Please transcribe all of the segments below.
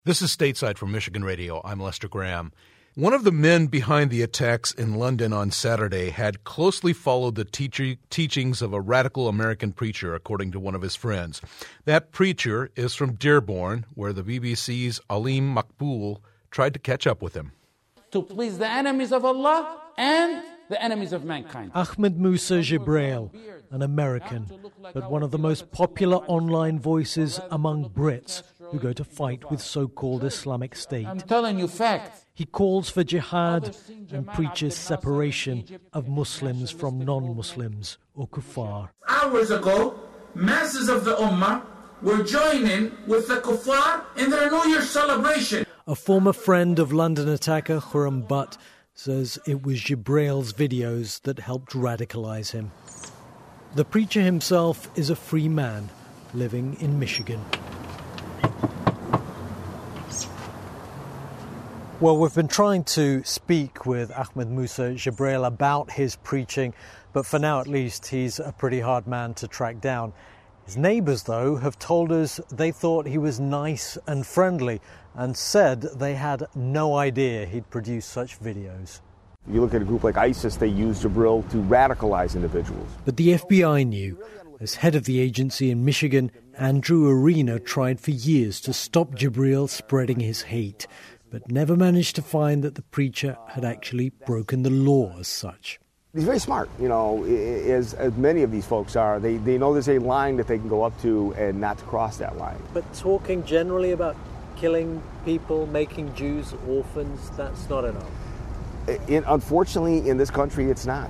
This is Stateside from Michigan Radio. I'm Lester Graham. One of the men behind the attacks in London on Saturday had closely followed the teachings of a radical American preacher, according to one of his friends. That preacher is from Dearborn, where the BBC's Aleem Maqbool tried to catch up with him. To please the enemies of Allah and the enemies of mankind. Ahmed Musa Jibreel, an American, but one of the most popular online voices among Brits who go to fight with so-called Islamic State. I'm telling you facts. He calls for jihad and preaches separation of Muslims from non-Muslims, or kuffar. Hours ago, masses of the Ummah were joining with the kuffar in their New Year celebration. A former friend of London attacker Khurram Butt says it was Jibreel's videos that helped radicalize him. The preacher himself is a free man living in Michigan. Well, we've been trying to speak with Ahmed Musa Jibreel about his preaching, but for now at least he's a pretty hard man to track down. His neighbours, though, have told us they thought he was nice and friendly and said they had no idea he'd produce such videos. If you look at a group like ISIS, they use Jibreel to radicalize individuals. But the FBI knew. As head of the agency in Michigan, Andrew Arena tried for years to stop Jibreel spreading his hate, but never managed to find that the preacher had actually broken the law as such. He's very smart, as many of these folks are. They know there's a line that they can go up to and not to cross that line. But talking generally about killing people, making Jews orphans, that's not enough. Unfortunately, in this country, it's not.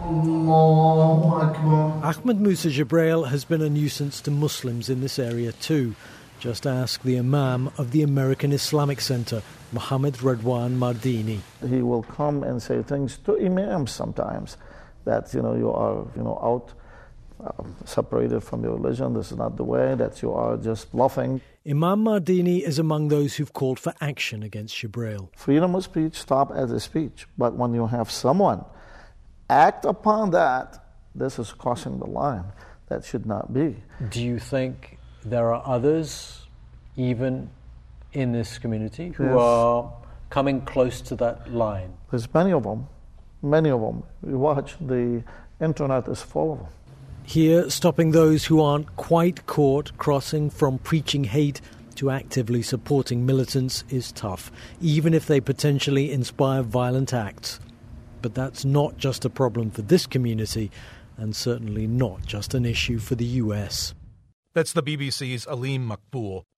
Ahmed Musa Jibreel has been a nuisance to Muslims in this area too. Just ask the Imam of the American Islamic Center, Mohammed Radwan Mardini. He will come and say things to imams sometimes, that you are out separated from your religion, this is not the way, that you are just bluffing. Imam Mardini is among those who've called for action against Jibreel. Freedom of speech stop as a speech, but when you have someone act upon that, this is crossing the line. That should not be. Do you think there are others, even in this community, who are coming close to that line? There's many of them. You watch, the internet is full of them. Here, stopping those who aren't quite caught crossing from preaching hate to actively supporting militants is tough, even if they potentially inspire violent acts. But that's not just a problem for this community, and certainly not just an issue for the US. That's the BBC's Aleem Maqbool.